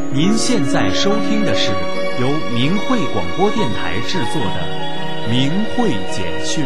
您现在收听的是由明慧广播电台制作的《明慧简讯》。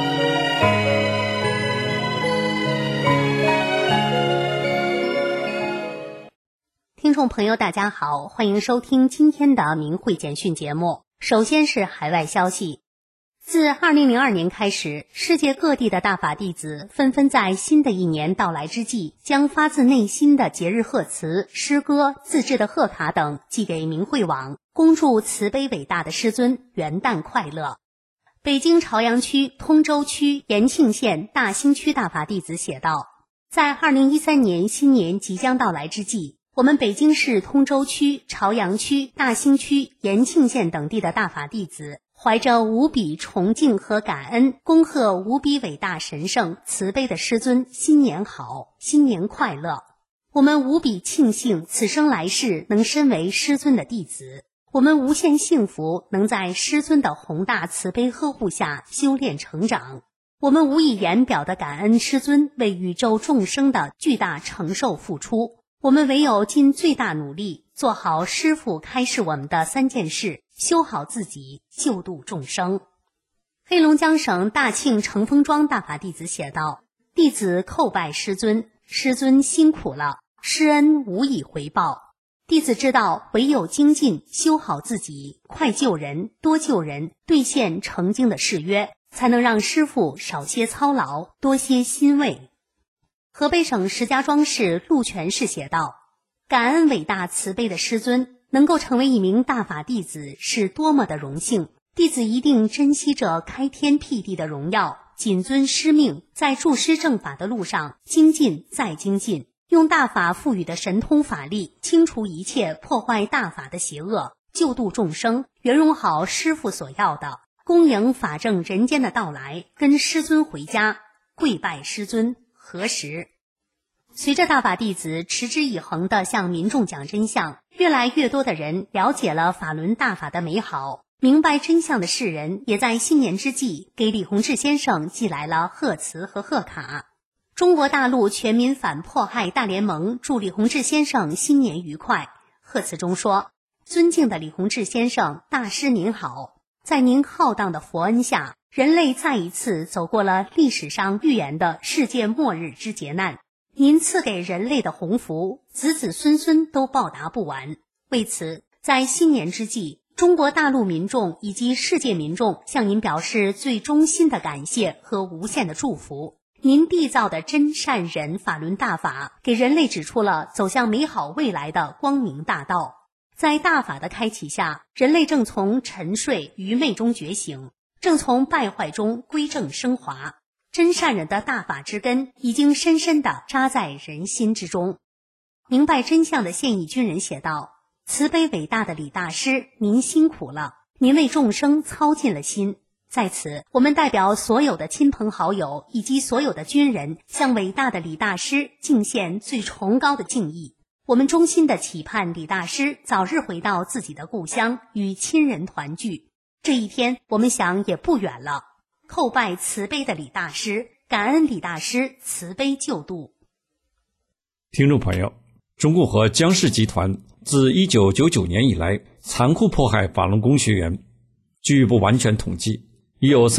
听众朋友大家好，欢迎收听今天的明慧简讯节目。首先是海外消息。自2002年开始，世界各地的大法弟子纷纷在新的一年到来之际，将发自内心的节日贺词、诗歌、自制的贺卡等寄给明慧网，恭祝慈悲伟大的师尊元旦快乐。北京朝阳区、通州区、延庆县、大兴区大法弟子写道，在2013年新年即将到来之际，我们北京市通州区、朝阳区、大兴区、延庆县等地的大法弟子怀着无比崇敬和感恩，恭贺无比伟大神圣慈悲的师尊新年好，新年快乐。我们无比庆幸此生来世能身为师尊的弟子，我们无限幸福能在师尊的宏大慈悲呵护下修炼成长。我们无以言表的感恩师尊为宇宙众生的巨大承受付出，我们唯有尽最大努力做好师父开示我们的3件事，修好自己，救度众生。黑龙江省大庆成丰庄大法弟子写道，弟子叩拜师尊，师尊辛苦了，师恩无以回报。弟子知道唯有精进，修好自己，快救人，多救人，兑现成经的誓约，才能让师父少些操劳，多些欣慰。河北省石家庄市鹿泉市写道，感恩伟大慈悲的师尊，能够成为一名大法弟子是多么的荣幸，弟子一定珍惜这开天辟地的荣耀，谨遵师命，在助师正法的路上精进再精进，用大法赋予的神通法力清除一切破坏大法的邪恶，救度众生，圆融好师父所要的，恭迎法正人间的到来，跟师尊回家，跪拜师尊，何时？随着大法弟子持之以恒地向民众讲真相，越来越多的人了解了法轮大法的美好，明白真相的世人也在新年之际给李洪志先生寄来了贺词和贺卡。中国大陆全民反迫害大联盟祝李洪志先生新年愉快。贺词中说，尊敬的李洪志先生，大师您好，在您浩荡的佛恩下，人类再一次走过了历史上预言的世界末日之劫难，您赐给人类的鸿福，子子孙孙都报答不完。为此，在新年之际，中国大陆民众以及世界民众向您表示最衷心的感谢和无限的祝福。您缔造的真善忍法轮大法，给人类指出了走向美好未来的光明大道。在大法的开启下，人类正从沉睡愚昧中觉醒，正从败坏中归正升华。真善忍的大法之根已经深深地扎在人心之中。明白真相的现役军人写道，慈悲伟大的李大师，您辛苦了，您为众生操尽了心。在此，我们代表所有的亲朋好友以及所有的军人，向伟大的李大师敬献最崇高的敬意。我们衷心地期盼李大师早日回到自己的故乡，与亲人团聚。这一天，我们想也不远了。叩拜慈悲的李大师，感恩李大师慈悲救度。 听众朋友，中共和江氏集团自1999年以来残酷迫害法轮功学员，据不完全统计，已有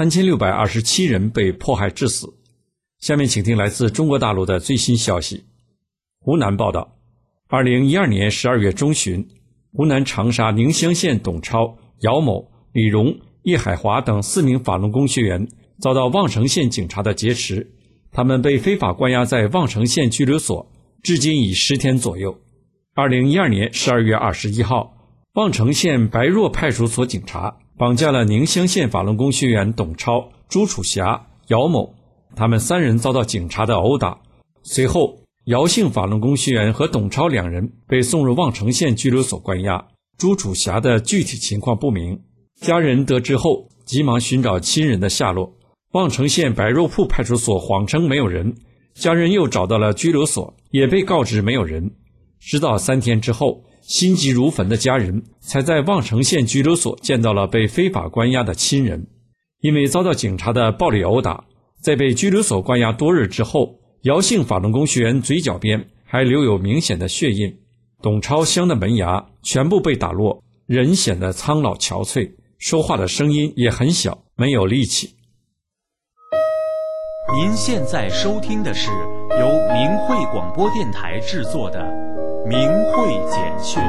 3627人被迫害致死。下面请听来自中国大陆的最新消息。湖南报道，2012年12月中旬，湖南长沙宁乡县董超、姚某、李荣、叶海华等4名法轮功学员遭到望城县警察的劫持，他们被非法关押在望城县拘留所，至今已10天左右。2012年12月21号，望城县白若派出所警察绑架了宁乡县法轮功学员董超、朱楚霞、姚某，他们3人遭到警察的殴打。随后，姚姓法轮功学员和董超2人被送入望城县拘留所关押，朱楚霞的具体情况不明。家人得知后，急忙寻找亲人的下落。望城县白肉铺派出所谎称没有人，家人又找到了拘留所，也被告知没有人。直到3天之后，心急如焚的家人才在望城县拘留所见到了被非法关押的亲人。因为遭到警察的暴力殴打，在被拘留所关押多日之后，姚姓法轮功学员嘴角边还留有明显的血印。 董超香的门牙全部被打落，人显得苍老憔悴，说话的声音也很小，没有力气。 您现在收听的是由明慧广播电台制作的《明慧简讯》。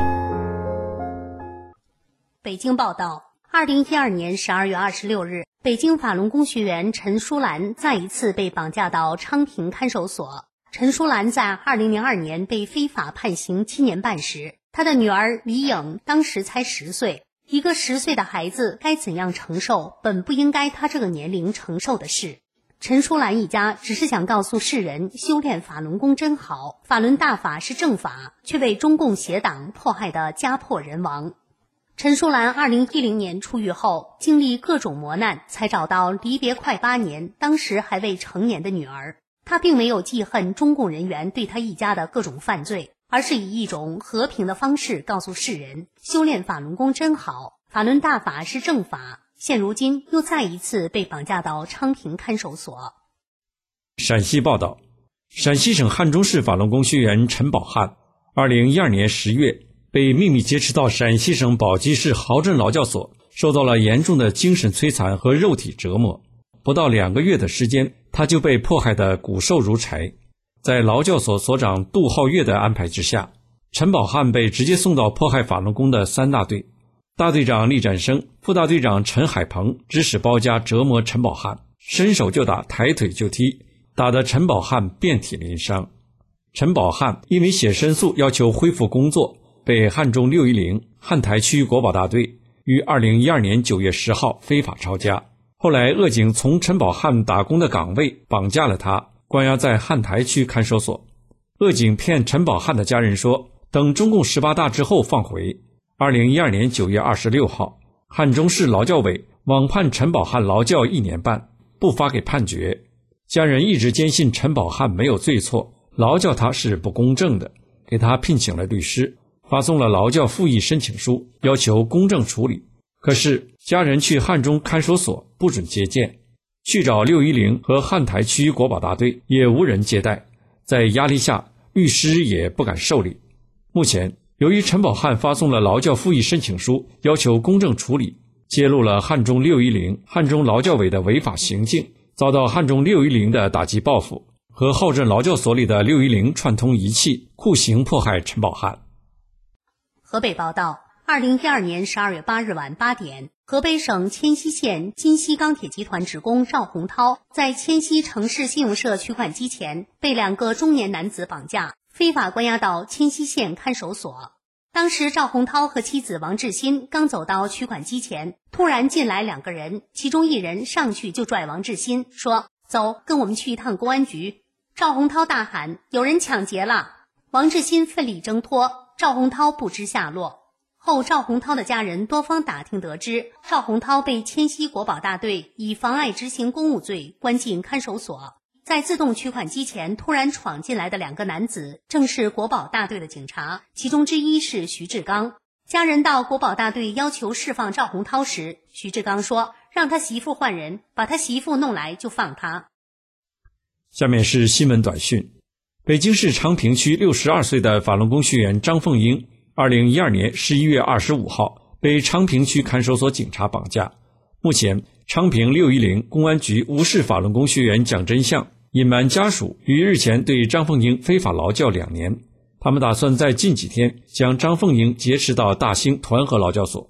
北京报道，2012年12月26日，北京法轮功学员陈淑兰再一次被绑架到昌平看守所。陈淑兰在2002年被非法判刑7年半时，她的女儿李颖当时才10岁。一个10岁的孩子该怎样承受本不应该她这个年龄承受的事？陈淑兰一家只是想告诉世人，修炼法轮功真好，法轮大法是正法，却被中共邪党迫害得家破人亡。陈淑兰2010年出狱后，经历各种磨难，才找到离别快8年，当时还未成年的女儿。她并没有记恨中共人员对她一家的各种犯罪，而是以一种和平的方式告诉世人，修炼法轮功真好，法轮大法是正法。现如今又再一次被绑架到昌平看守所。 陕西报道，陕西省汉中市法轮功学员陈宝汉2012年10月被秘密劫持到陕西省宝鸡市豪镇劳教所，受到了严重的精神摧残和肉体折磨。不到2个月的时间，他就被迫害得骨瘦如柴。在劳教所所长杜浩月的安排之下，陈宝汉被直接送到迫害法轮功的3大队。大队长厉展生、副大队长陈海鹏指使包夹折磨陈宝汉，伸手就打，抬腿就踢，打得陈宝汉遍体鳞伤。陈宝汉因为写申诉要求恢复工作，被汉中610汉台区国保大队于2012年9月10号非法抄家。后来恶警从陈宝汉打工的岗位绑架了他，关押在汉台区看守所。恶警骗陈宝汉的家人说，等中共18大之后放回。2012年9月26号，汉中市劳教委网判陈宝汉劳教1年半，不发给判决。家人一直坚信陈宝汉没有罪错，劳教他是不公正的，给他聘请了律师，发送了劳教复议申请书，要求公正处理。可是家人去汉中看守所不准接见，去找610和汉台区国保大队也无人接待，在压力下律师也不敢受理。目前由于陈宝汉发送了劳教复议申请书，要求公正处理，揭露了汉中610、汉中劳教委的违法行径，遭到汉中610的打击报复，和浩镇劳教所里的610串通一气，酷刑迫害陈宝汉。 河北报道，2012年12月8日晚8点，河北省迁西县金西钢铁集团职工赵洪涛在迁西城市信用社取款机前被2个中年男子绑架，非法关押到迁西县看守所。当时赵洪涛和妻子王志新刚走到取款机前，突然进来2个人，其中一人上去就拽王志新说，走，跟我们去一趟公安局。赵洪涛大喊，有人抢劫了。王志新奋力挣脱，赵洪涛不知下落。后赵洪涛的家人多方打听得知，赵洪涛被迁西国保大队以妨碍执行公务罪关进看守所。在自动取款机前突然闯进来的2个男子正是国保大队的警察，其中之一是徐志刚。家人到国保大队要求释放赵洪涛时，徐志刚说让他媳妇换人，把他媳妇弄来就放他。 下面是新闻短讯。北京市昌平区62岁的法轮功学员张凤英2012年11月25号被昌平区看守所警察绑架。目前昌平610公安局无视法轮功学员蒋真相，隐瞒家属于日前对张凤英非法劳教2年，他们打算在近几天将张凤英劫持到大兴团河劳教所。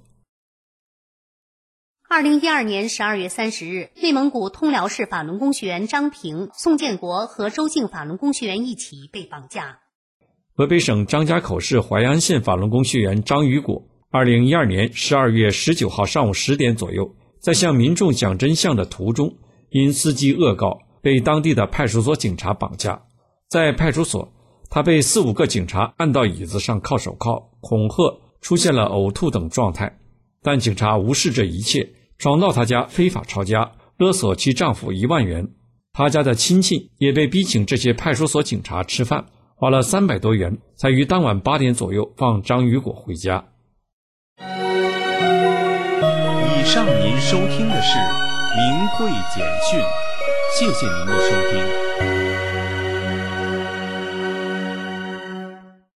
2012年12月30日，内蒙古通辽市法轮功学员张平、宋建国和周姓法轮功学员一起被绑架。 河北省张家口市淮安县法轮功学员张雨果2012年12月19号上午10点左右，在向民众讲真相的途中，因司机恶告被当地的派出所警察绑架。在派出所，他被4、5个警察按到椅子上铐手铐，恐吓，出现了呕吐等状态，但警察无视这一切，闯到他家非法抄家，勒索其丈夫1万元。他家的亲戚也被逼请这些派出所警察吃饭，花了300多元，才于当晚8点左右放张雨果回家。 以上您收听的是明慧简讯，谢谢您的收听。